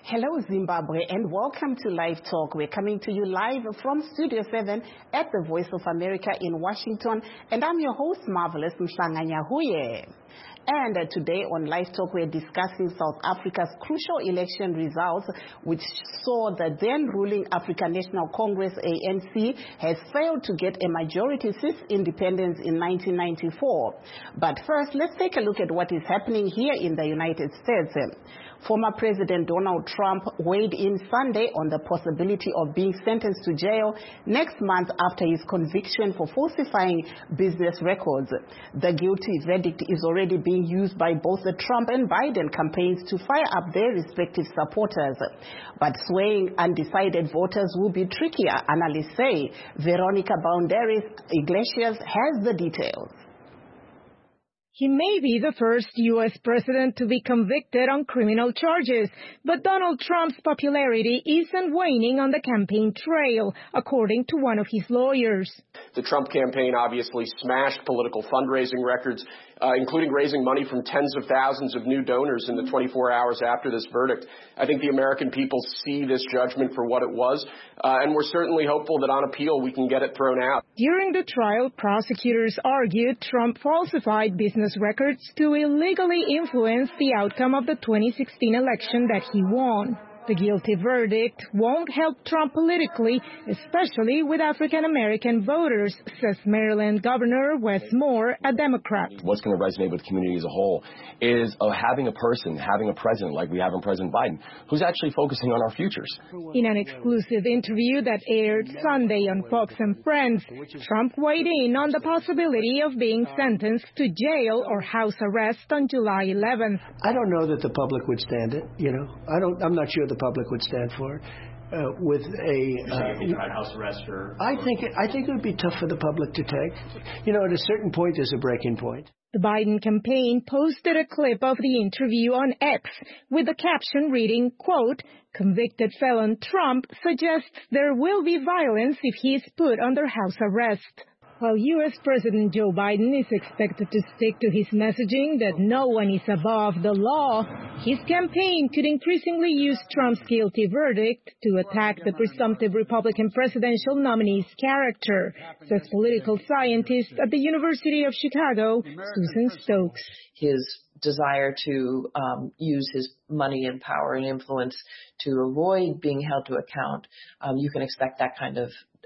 Hello Zimbabwe and welcome to Live Talk. We're coming to you live from Studio 7 at the Voice of America in Washington, and I'm your host Marvelous Mhlanganyahuye. And today on Live Talk we're discussing South Africa's crucial election results, which saw the then ruling African National Congress ANC has failed to get a majority since independence in 1994. But first, let's take a look at what is happening here in the United States. Former President Donald Trump weighed in Sunday on the possibility of being sentenced to jail next month after his conviction for falsifying business records. The guilty verdict is already being used by both the Trump and Biden campaigns to fire up their respective supporters. But swaying undecided voters will be trickier, analysts say. Veronica Boundaris Iglesias has the details. He may be the first U.S. president to be convicted on criminal charges, but Donald Trump's popularity isn't waning on the campaign trail, according to one of his lawyers. The Trump campaign obviously smashed political fundraising records, including raising money from tens of thousands of new donors in the 24 hours after this verdict. I think the American people see this judgment for what it was, and we're certainly hopeful that on appeal we can get it thrown out. During the trial, prosecutors argued Trump falsified business records to illegally influence the outcome of the 2016 election that he won. The guilty verdict won't help Trump politically, especially with African-American voters, says Maryland Governor Wes Moore, a Democrat. What's going to resonate with the community as a whole is having a president like we have in President Biden, who's actually focusing on our futures. In an exclusive interview that aired Sunday on Fox and Friends, Trump weighed in on the possibility of being sentenced to jail or house arrest on July 11th. I don't know that the public would stand it, I'm not sure the public would stand for it. With a house arrest or I think it would be tough for the public to take. At a certain point there's a breaking point. The Biden campaign posted a clip of the interview on X with the caption reading, quote, "Convicted felon Trump suggests there will be violence if he is put under house arrest." While U.S. President Joe Biden is expected to stick to his messaging that no one is above the law, his campaign could increasingly use Trump's guilty verdict to attack the presumptive Republican presidential nominee's character, says political scientist at the University of Chicago, Susan Stokes. His desire to use his money and power and influence to avoid being held to account, you can expect that kind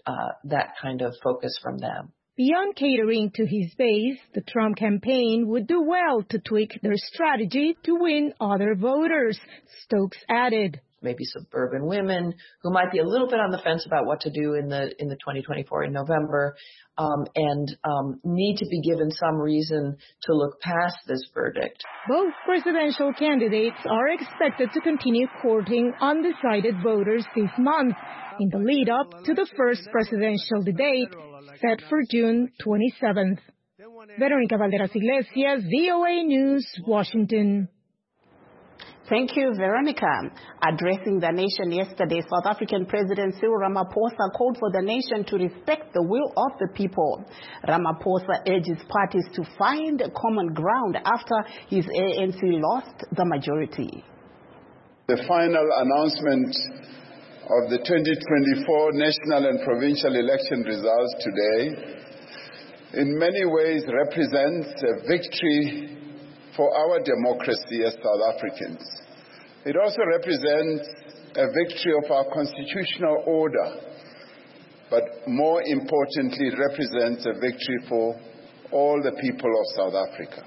of focus from them. Beyond catering to his base, the Trump campaign would do well to tweak their strategy to win other voters, Stokes added. Maybe suburban women who might be a little bit on the fence about what to do in the 2024 in November, and need to be given some reason to look past this verdict. Both presidential candidates are expected to continue courting undecided voters this month in the lead-up to the first presidential debate set for June 27th. Veronica Valderas Iglesias, VOA News, Washington. Thank you, Veronica. Addressing the nation yesterday, South African President Cyril Ramaphosa called for the nation to respect the will of the people. Ramaphosa urges parties to find common ground after his ANC lost the majority. The final announcement of the 2024 national and provincial election results today in many ways represents a victory for our democracy as South Africans. It also represents a victory of our constitutional order, but more importantly, it represents a victory for all the people of South Africa.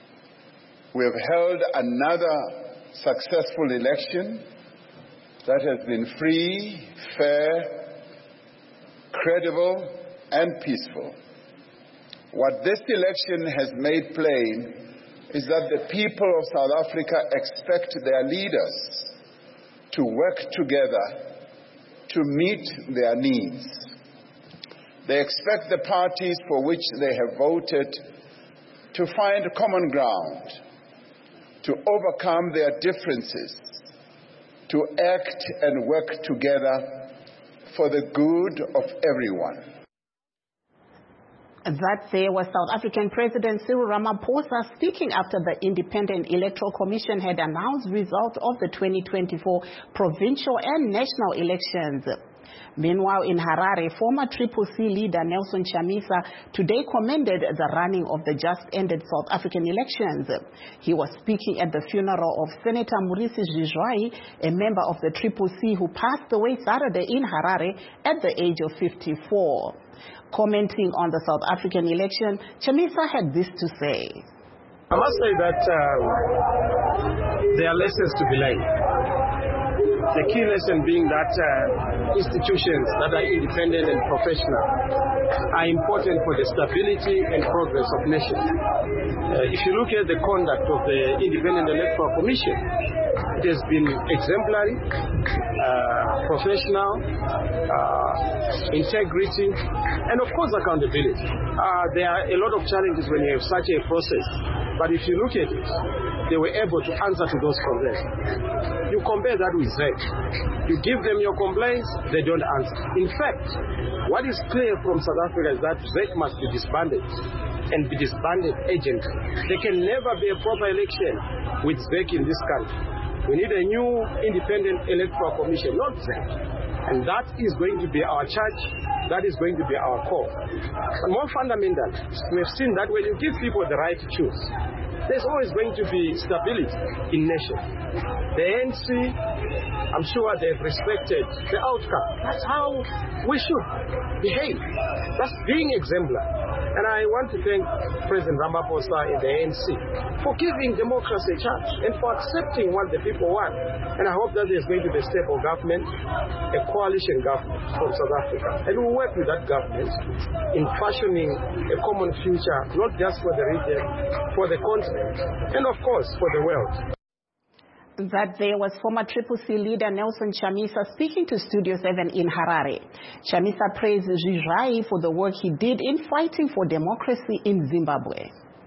We have held another successful election that has been free, fair, credible, and peaceful. What this election has made plain is that the people of South Africa expect their leaders to work together to meet their needs. They expect the parties for which they have voted to find common ground, to overcome their differences, to act and work together for the good of everyone. That there was South African President Cyril Ramaphosa speaking after the Independent Electoral Commission had announced results of the 2024 provincial and national elections. Meanwhile, in Harare, former Triple C leader Nelson Chamisa today commended the running of the just-ended South African elections. He was speaking at the funeral of Senator Murisi Zhizwai, a member of the Triple C who passed away Saturday in Harare at the age of 54. Commenting on the South African election, Chamisa had this to say. I must say that there are lessons to be learned. The key lesson being that institutions that are independent and professional are important for the stability and progress of nations. If you look at the conduct of the Independent Electoral Commission, it has been exemplary, professional, integrity, and of course accountability. There are a lot of challenges when you have such a process, but if you look at it, they were able to answer to those complaints. You compare that with ZEC. You give them your complaints, they don't answer. In fact, what is clear from South Africa is that ZEC must be disbanded and be disbanded urgently. There can never be a proper election with ZEC in this country. We need a new independent electoral commission, not ZEC. And that is going to be our charge. That is going to be our call. And more fundamentally, we have seen that when you give people the right to choose, there's always going to be stability in nations. The ANC, I'm sure they've respected the outcome. That's how we should behave. That's being exemplar. And I want to thank President Ramaphosa and the ANC for giving democracy a chance and for accepting what the people want. And I hope that there's going to be a stable government, a coalition government from South Africa. And we'll work with that government in fashioning a common future, not just for the region, for the continent, and of course for the world. That there was former Triple C leader Nelson Chamisa speaking to Studio 7 in Harare. Chamisa praised Zhizwai for the work he did in fighting for democracy in Zimbabwe.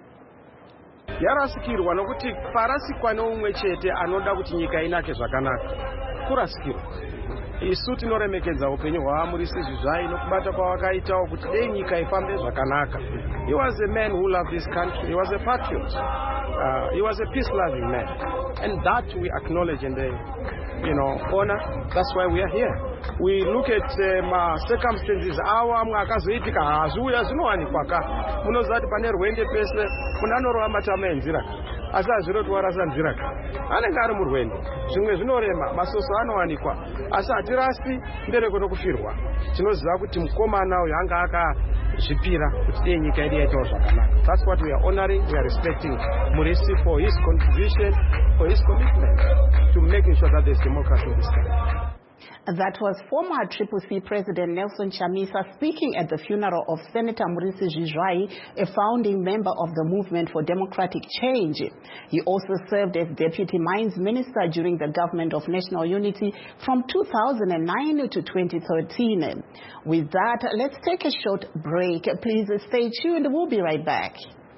Yarasikirwa nokuti parasikwa neumwe chete anoda kuti nyika inake zvakanaka. Kurasikirwa. Isu tinoremekedza upenyu hwaMurisi Zhizwai nokubata kwawakaitawo kuti dei nyika ifambe zvakanaka. He was a man who loved his country. He was a patriot. He was a peace-loving man. And that we acknowledge and honor. That's why we are here. We look at circumstances. Awa mwakazoitika hazuya zvinowanikwa munozati pane rwende pese munanorowa matama enzira asi azvirotwarasa nzira anenge ari murwende zvimwe zvinorema masoso anowanikwa asi hatirasi mbereko nokufirwa tinoziva kuti mukomana uyu anga akazvipira kuti dei nyika yedu yaitawo zvakanaka. That's what we are honoring. We are respecting Murisi for his contribution, for his commitment to making sure that there's democracy in this country. That was former Triple C President Nelson Chamisa speaking at the funeral of Senator Murisi Zhizwai, a founding member of the Movement for Democratic Change. He also served as Deputy Mines Minister during the Government of National Unity from 2009 to 2013. With that, let's take a short break. Please stay tuned. We'll be right back.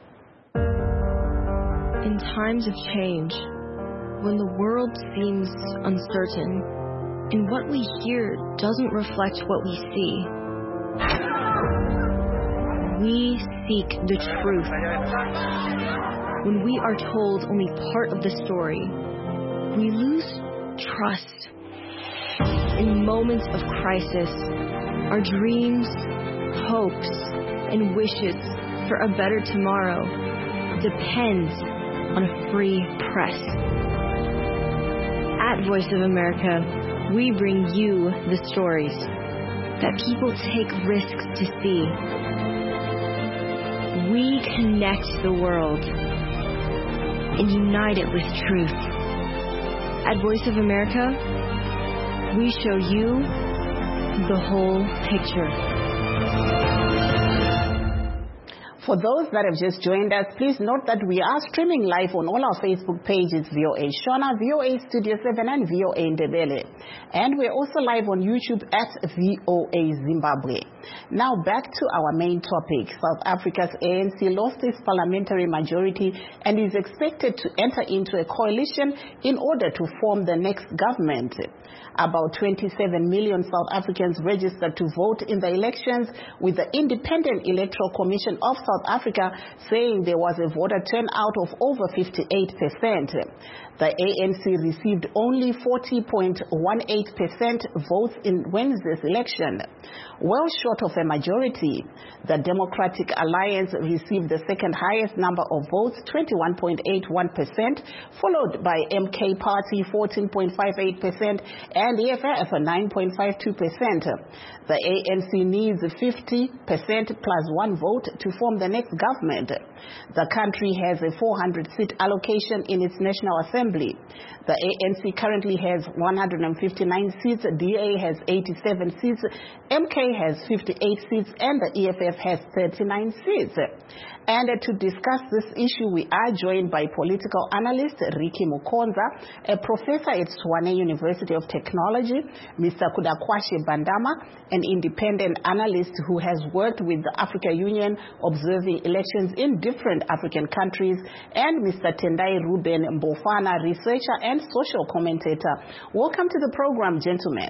In times of change, when the world seems uncertain, and what we hear doesn't reflect what we see, we seek the truth. When we are told only part of the story, we lose trust. In moments of crisis, our dreams, hopes, and wishes for a better tomorrow depends on a free press. At Voice of America, we bring you the stories that people take risks to see. We connect the world and unite it with truth. At Voice of America, we show you the whole picture. For those that have just joined us, please note that we are streaming live on all our Facebook pages, VOA Shona, VOA Studio 7, and VOA Ndebele. And we're also live on YouTube at VOA Zimbabwe. Now back to our main topic. South Africa's ANC lost its parliamentary majority and is expected to enter into a coalition in order to form the next government. About 27 million South Africans registered to vote in the elections, with the Independent Electoral Commission of South Africa saying there was a voter turnout of over 58%. The ANC received only 40.18% votes in Wednesday's election, well short of a majority. The Democratic Alliance received the second highest number of votes, 21.81%, followed by MK Party 14.58% and EFF 9.52%. The ANC needs 50% plus one vote to form the next government. The country has a 400-seat allocation in its National Assembly. The ANC currently has 159 seats, DA has 87 seats, MK has 58 seats, and the EFF has 39 seats. And to discuss this issue, we are joined by political analyst Ricky Mukonza, a professor at Tshwane University of Technology, Mr. Kudakwashe Bandama, an independent analyst who has worked with the Africa Union observing elections in different African countries, and Mr. Tendai Ruben Mbofana, researcher and social commentator. Welcome to the program, gentlemen.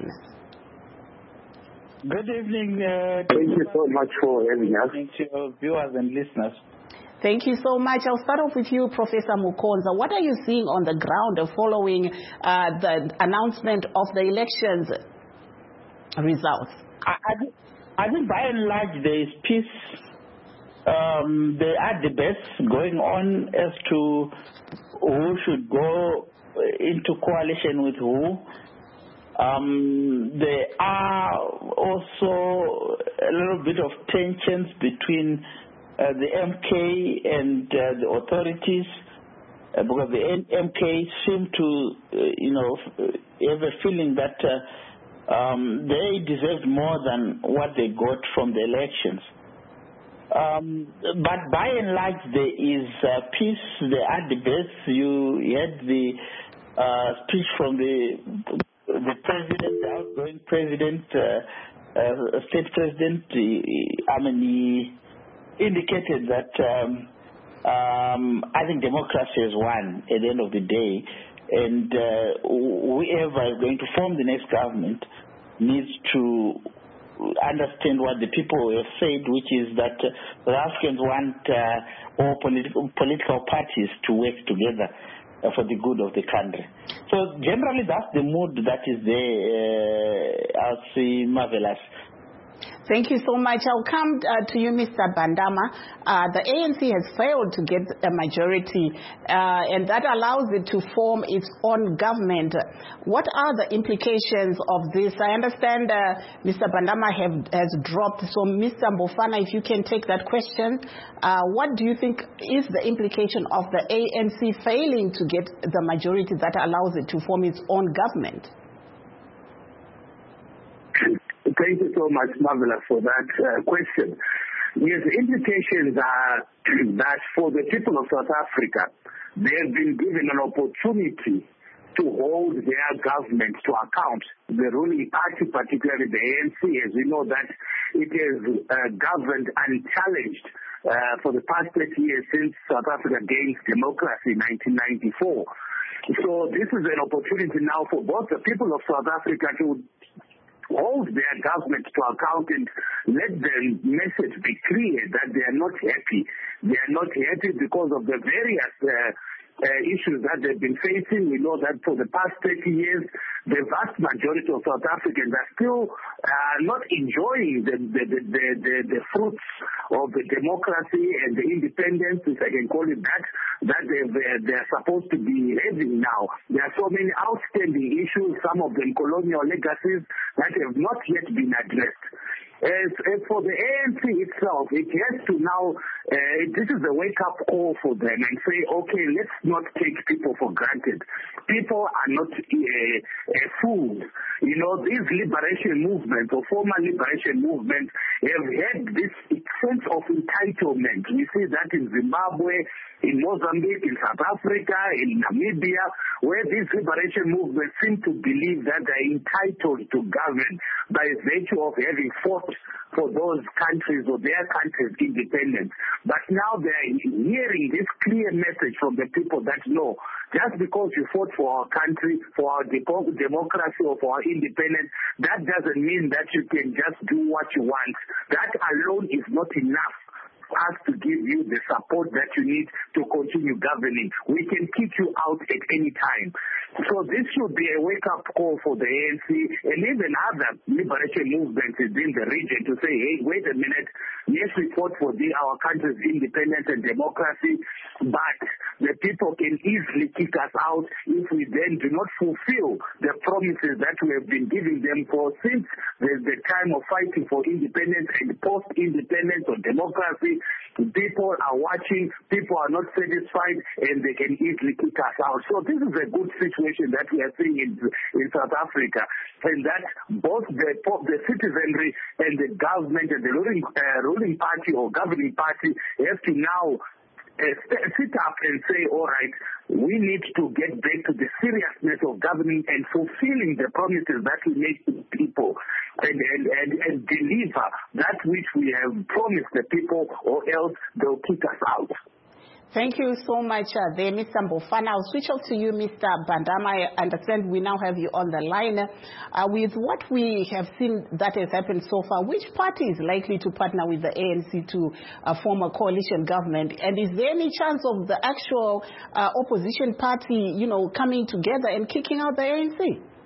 Good evening. Thank you so much for having us. Thank you, viewers and listeners. Thank you so much. I'll start off with you, Professor Mukonza. What are you seeing on the ground following the announcement of the elections results? I think by and large there is peace. There are debates going on as to who should go into coalition with who. There are also a little bit of tensions between the MK and the authorities, because the MK seem to, have a feeling that they deserved more than what they got from the elections. But by and large, there is peace. There are debates. You had the speech from the president, the outgoing president, state president. He indicated that I think democracy has won at the end of the day, and whoever is going to form the next government needs to understand what the people have said, which is that the Africans want all political parties to work together for the good of the country. So generally that's the mood that is there. I'll say marvelous. Thank you so much. I'll come to you, Mr. Bandama. The ANC has failed to get a majority, and that allows it to form its own government. What are the implications of this? I understand Mr. Bandama has dropped. So, Mr. Mbofana, if you can take that question, what do you think is the implication of the ANC failing to get the majority that allows it to form its own government? Thank you so much, Marvelous, for that question. Yes, the implications are that for the people of South Africa, they have been given an opportunity to hold their government to account. The ruling party, particularly the ANC, as we know that it has governed unchallenged for the past 30 years since South Africa gained democracy in 1994. So this is an opportunity now for both the people of South Africa to hold their government to account and let the message be clear that they are not happy. They are not happy because of the various issues that they've been facing. We know that for the past 30 years, the vast majority of South Africans are still not enjoying the fruits of the democracy and the independence, if I can call it that they're supposed to be having now. There are so many outstanding issues, some of them colonial legacies, that have not yet been addressed. As for the ANC itself, it has to now, this is a wake-up call for them and say, okay, let's not take people for granted. People are not fools. These liberation movements or former liberation movements have had this sense of entitlement. We see that in Zimbabwe, in Mozambique, in South Africa, in Namibia, where these liberation movements seem to believe that they're entitled to govern by virtue of having fought for those countries or their countries' independence. But now they're hearing this clear message from the people that no, just because you fought for our country, for our democracy or for our independence, that doesn't mean that you can just do what you want. That alone is not enough for us to give you the support that you need to continue governing. We can kick you out at any time. So this should be a wake-up call for the ANC and even other liberation movements in the region to say, hey, wait a minute, yes, we fought for our country's independence and democracy, but the people can easily kick us out if we then do not fulfill the promises that we have been giving them for since the time of fighting for independence and post-independence or democracy. People are watching, people are not satisfied, and they can easily kick us out. So this is a good situation that we are seeing in South Africa, and that both the citizenry and the government and the ruling party or governing party have to now sit up and say, all right, we need to get back to the seriousness of governing and fulfilling the promises that we make to people and deliver that which we have promised the people, or else they'll kick us out. Thank you so much there, Mr. Mbofana. I'll switch off to you, Mr. Bandama. I understand we now have you on the line. With what we have seen that has happened so far, which party is likely to partner with the ANC to form a coalition government? And is there any chance of the actual opposition party, coming together and kicking out the ANC?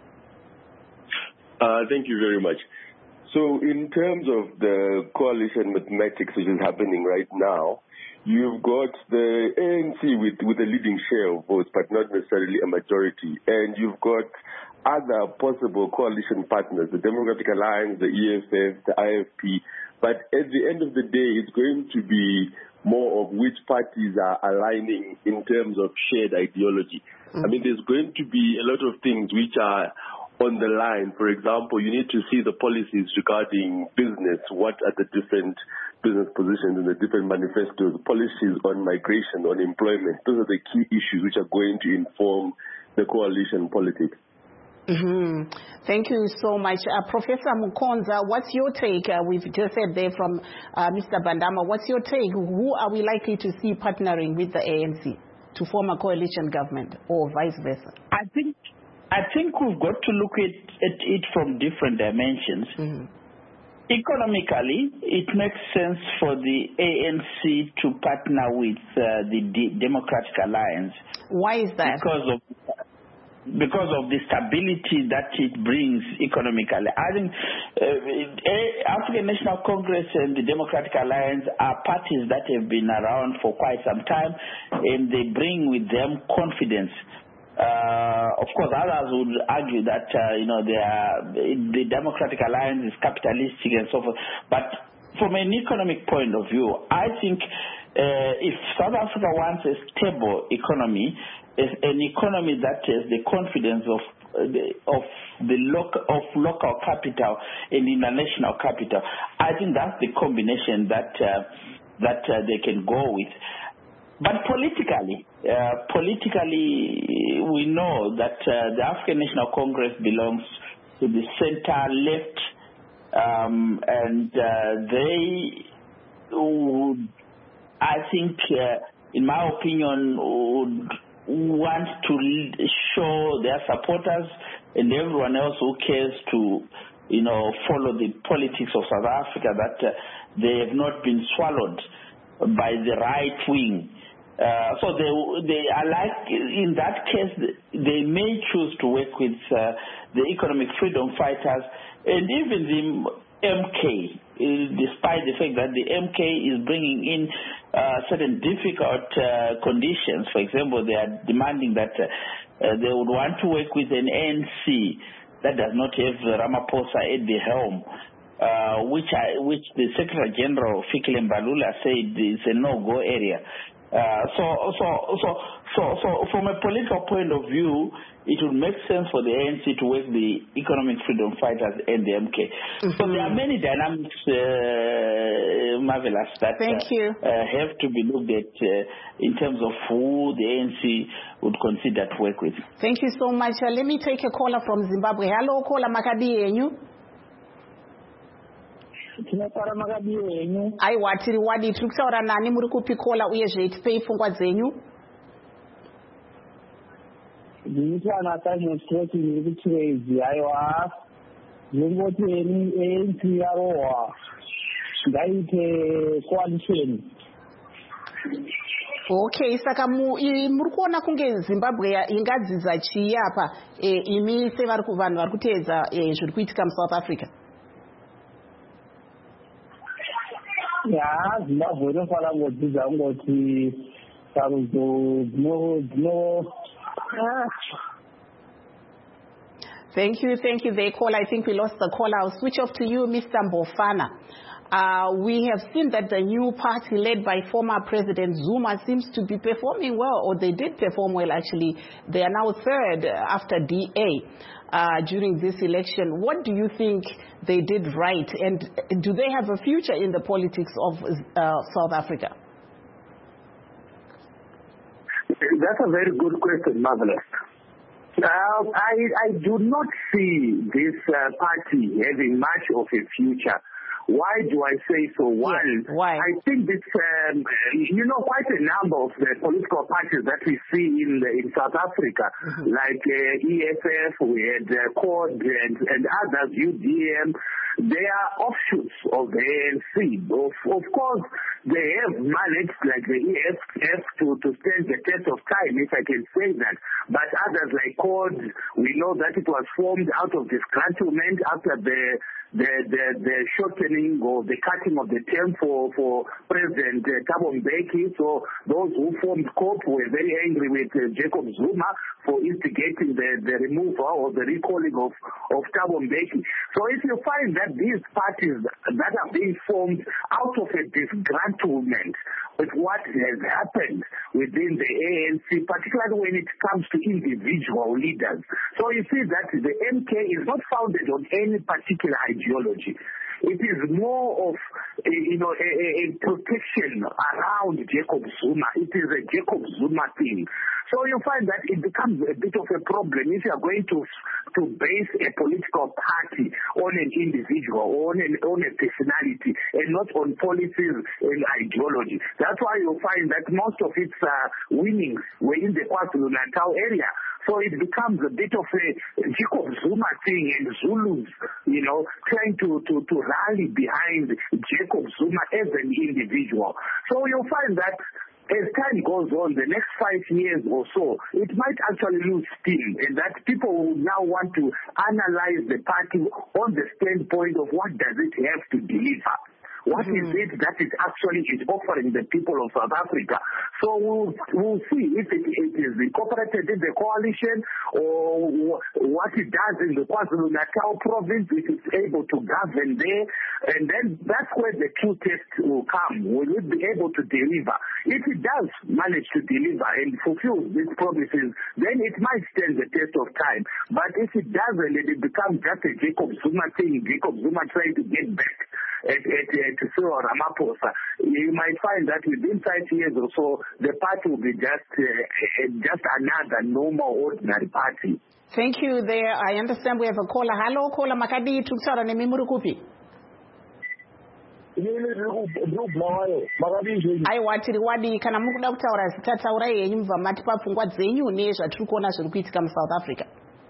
Thank you very much. So in terms of the coalition mathematics which is happening right now, you've got the ANC with a leading share of votes, but not necessarily a majority. And you've got other possible coalition partners, the Democratic Alliance, the EFF, the IFP. But at the end of the day, it's going to be more of which parties are aligning in terms of shared ideology. I mean, there's going to be a lot of things which are on the line. For example, you need to see the policies regarding business. What are the different business positions in the different manifestos, policies on migration, on employment? Those are the key issues which are going to inform the coalition politics. Mm-hmm. Thank you so much. Professor Mukonza, what's your take? We've just heard there from Mr. Bandama. What's your take? Who are we likely to see partnering with the ANC to form a coalition government, or vice versa? I think we've got to look at it from different dimensions. Mm-hmm. Economically, it makes sense for the ANC to partner with the Democratic Alliance. Why is that? Because of the stability that it brings economically. I think African National Congress and the Democratic Alliance are parties that have been around for quite some time, and they bring with them confidence. Of course, others would argue that the Democratic Alliance is capitalistic and so forth. But from an economic point of view, I think if South Africa wants a stable economy, an economy that has the confidence of local capital and international capital, I think that's the combination that they can go with. But politically, we know that the African National Congress belongs to the center-left, and they would, I think, in my opinion, would want to show their supporters and everyone else who cares to, follow the politics of South Africa that they have not been swallowed by the right wing. So they are like, in that case, they may choose to work with the economic freedom fighters and even the MK, despite the fact that the MK is bringing in certain difficult conditions. For example, they are demanding that they would want to work with an ANC that does not have Ramaphosa at the helm, which the Secretary General Fikile Mbalula said is a no-go area. So from a political point of view, it would make sense for the ANC to work the economic freedom fighters and the MK. So there are many dynamics, Marvelous, that have to be looked at in terms of who the ANC would consider to work with. Thank you so much. Let me take a caller from Zimbabwe. Hello, caller Makadi Enyu. Aiwa tiri wadi tiri kutaura nani muri kupi kola uyezve tipei pfungwa dzenyu. Ndinotsvana Simon Stroti ndiri kuTrace. Aiwa ndingoti ANC yarohwa ngaite coalition. Okay, saka muri kuona kunge Zimbabwe ingadzidza chii apa imi sevari vanhu vari kuteedza zviri kuitika muSouth Africa? Zimbabwe inofanira kungodzidza kungoti sarudzo dzino. Thank you, the caller. I think we lost the caller. I'll switch off to you, Mr. Mbofana. We have seen that the new party led by former President Zuma seems to be performing well, or they did perform well actually. They are now third after DA during this election. What do you think they did right, and do they have a future in the politics of South Africa? That's a very good question, Marvelous. I do not see this party having much of a future. Why do I say so? One, why? I think this, quite a number of the political parties that we see in South Africa, like EFF, we had CORD and others, UDM, they are offshoots of the ANC. Of course, they have managed, like the EFF, to stand the test of time, if I can say that. But others like CORD, we know that it was formed out of disgruntlement after the shortening or the cutting of the term for President Thabo Mbeki. So those who formed COPE were very angry with Jacob Zuma for instigating the removal or the recalling of Thabo Mbeki. So if you find that these parties that are being formed out of a disgruntlement with what has happened within the ANC, particularly when it comes to individual leaders. So you see that the MK is not founded on any particular ideology. It is more of a protection around Jacob Zuma. It is a Jacob Zuma thing. So you find that it becomes a bit of a problem if you are going to base a political party on an individual or on a personality and not on policies and ideology. That's why you find that most of its winnings were in the KwaZulu-Natal area. So it becomes a bit of a Jacob Zuma thing, and Zulus, trying to rally behind Jacob Zuma as an individual. So you'll find that as time goes on, the next 5 years or so, it might actually lose steam, and that people will now want to analyze the party on the standpoint of what does it have to deliver. What is it that it actually is offering the people of South Africa? So we'll see if it is incorporated in the coalition or what it does in the KwaZulu-Natal province, if it's able to govern there. And then that's where the true test will come. Will it be able to deliver? If it does manage to deliver and fulfill these promises, then it might stand the test of time. But if it doesn't, and it becomes just a Jacob Zuma thing, Jacob Zuma trying to get back to Cyril Ramaphosa, you might find that within 5 years or so, the party will be just another normal, ordinary party. Thank you there. I understand we have a caller. Hello, caller Makadi Tuksara Nemimurukupi. Aiwa tiri wadi kana mukuda kutaura tataura yenyu mva mati papfungwa dzenyu nezvatiri kuona zviri kuitika muSouth Africa.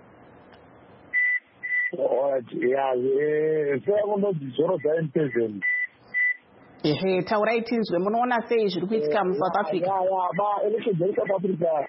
Taurai tinzwe munoona sei zviri kuitika muSouth Africa? Elections in South Africa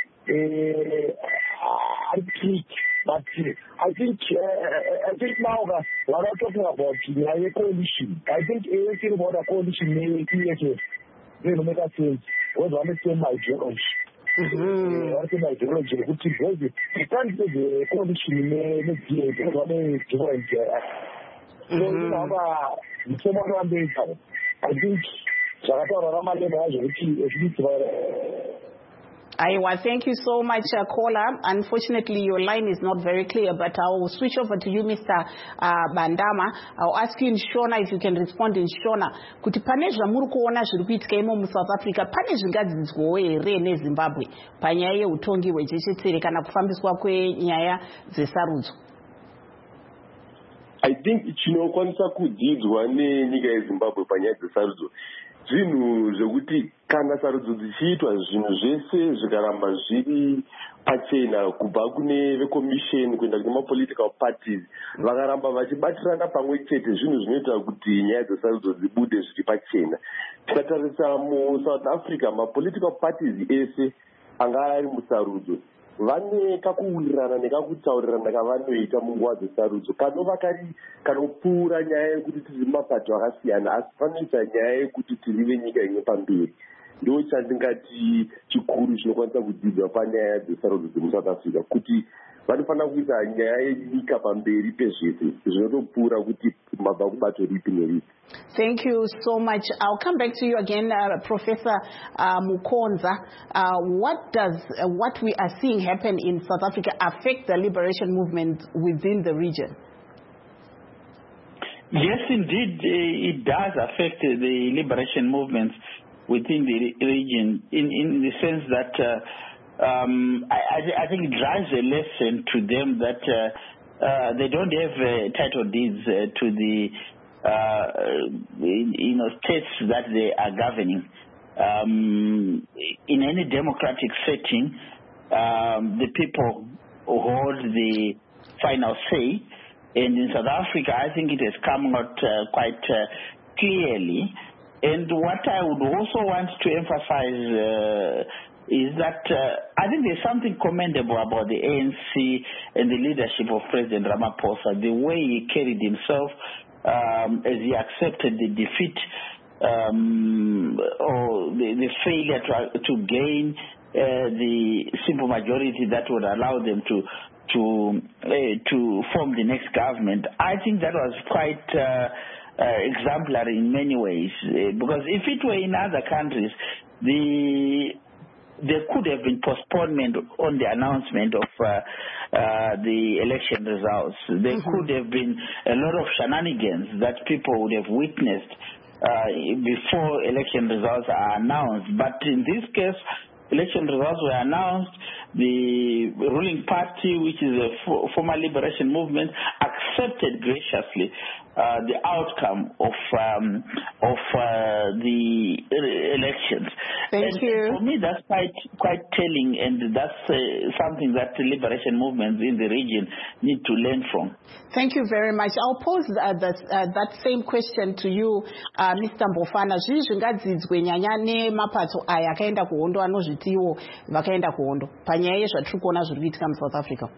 are tricky, but I think now we are talking about a coalition. I think anything about a coalition may make a sense. What one is my ideology. What is my ideology? Which is very you can't say the coalition may be one different. So I think zvakataurwa namadhodha acho kuti ethnic violence. Aiwa, thank you so much, caller. Unfortunately, your line is not very clear, but I will switch over to you, Mr. Bandama. I'll ask you in Shona if you can respond in Shona. Kuti pane zvamuri kuona zviri kuitika imo muSouth Africa, pane zvingadzidzwawo here neZimbabwe panyaya yeutongi hwechechetere kana kufambiswa kwenyaya dzesarudzo? I think chinokwanisa kudzidzwa nenyika yeZimbabwe panyaya dzesarudzo zvinhu zvekuti kana sarudzo dzichiitwa zvinhu zvese zvikaramba zviri pachena kubva kune veCommission kuenda kune mapolitical parties vakaramba vachibatirana pamwe chete zvinhu zvinoita kuti nyaya dzesarudzo dzibude zviri pachena. Tikatarisa muSouth Africa mapolitical parties ese anga ari musarudzo vane kakuwirirana nekakutaurirana kavanoita munguva dzesarudzo kanopfuura nyaya yekuti tiri mapato akasiyana asi panoita nyaya yekuti tiri venyika imwe pamberi. Ndo chandingati chikuru chinokwanisa kudzidzwa panyaya dzesarudzo dzemuSouth Africa kuti vanofanira kuisa nyaya yenyika pamberi pezvese zvinotopfuura kuti mabva kubato ripi neripi. Thank you so much. I'll come back to you again, Professor Mukonza. What we are seeing happen in South Africa affect the liberation movement within the region? Yes, indeed, it does affect the liberation movements within the region in the sense that I think it drives a lesson to them that they don't have title deeds to the states that they are governing. In any democratic setting, the people hold the final say, and in South Africa, I think it has come out quite clearly. And what I would also want to emphasize is that I think there's something commendable about the ANC and the leadership of President Ramaphosa, the way he carried himself as he accepted the defeat or the failure to gain the simple majority that would allow them to form the next government. I think that was quite exemplary in many ways, because if it were in other countries, there could have been postponement on the announcement of the election results. There could have been a lot of shenanigans that people would have witnessed before election results are announced. But in this case, election results were announced. The ruling party, which is a former liberation movement, accepted graciously the outcome of the elections. Thank you. For me, that's quite telling, and that's something that the liberation movements in the region need to learn from. Thank you very much. I'll pose that same question to you, Mr. Mbofana. Zvingadzidzwe nyaya nemapato aya akaenda kuhondo anozvitiwo vakaenda kuhondo panyaya yezvatiri kuona zviri kuitika muSouth Africa.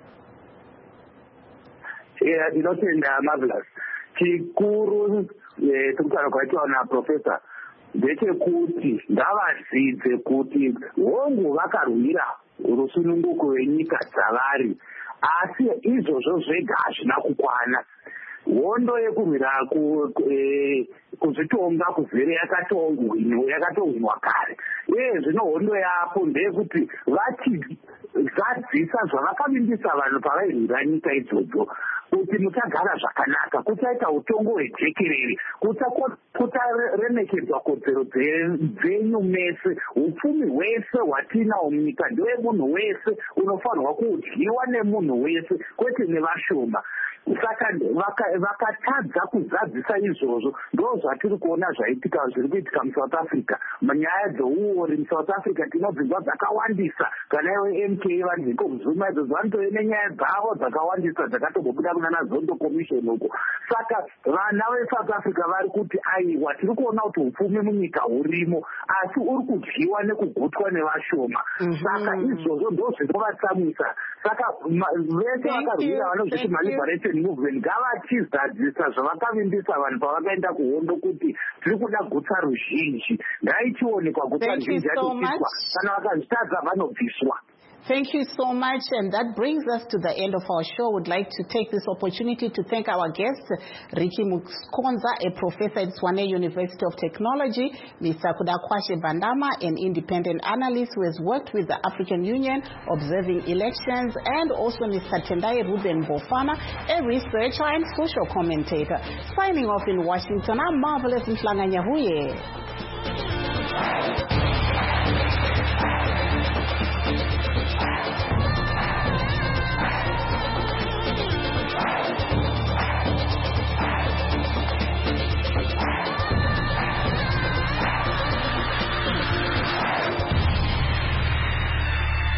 Ndinotenda Marvelous. Chikuru tikutaura kwaitawa naProfesa ndechekuti ngavadzidze kuti hongu vakarwira rusununguko wenyika dzavari, asi izvozvo zvega hazvina kukwana. Hondo yekurwira kuzvitonga kuzere yakatohwinwa kare, uye zvino hondo yapo ndeyekuti vachizadzisa zvavakavimbisa vanhu pavairwira nyika idzodzo, kuti muchagara zvakanaka, kuchaita utongo hwejekerere, kutaremekedzwa kodzero dzenyu mese, upfumi hwese hwatinahwo munyika ndewemunhu wese, unofanirwa kudyiwa nemunhu wese, kwete nevashoma. Saka vakatadza kuzadzisa izvozvo ndo zvatiri kuona zvaitika zviri kuitika muSouth Africa. Manyaya dzouori muSouth Africa tinobvunzwa dzakawandisa, kana iwe MK vanziko Zuma idzodzo vanotove nenyaya dzavo dzakawandisa dzakatombobuda kunana Zondo Commission uko. Saka vana veSouth Africa vari kuti aiwa tiri kuona kuti upfumi munyika hurimo, asi uri kudyiwa nekugutwa nevashoma. Saka izvozvo ndo zvinovatsamwisa. Saka vese vakarwira vanozviti maliberation movement ngavachizadzisa zvavakavimbisa vanhu pavakaenda kuhondo kuti tiri kuda gutsa ruzhinji. Ngaichionekwa gutsa ruzhinji yatobviswa, kana vakazvitadza vanobviswa. Thank you so much, and that brings us to the end of our show. Would like to take this opportunity to thank our guest, Ricky Muskonza, a professor at Tshwane University of Technology, Mr. Kudakwashe Bandama, an independent analyst who has worked with the African Union observing elections, and also Mr. Tendai Ruben Bofana, a researcher and social commentator. Signing off in Washington, I'm Marvelous Mhlanga Nyahuye.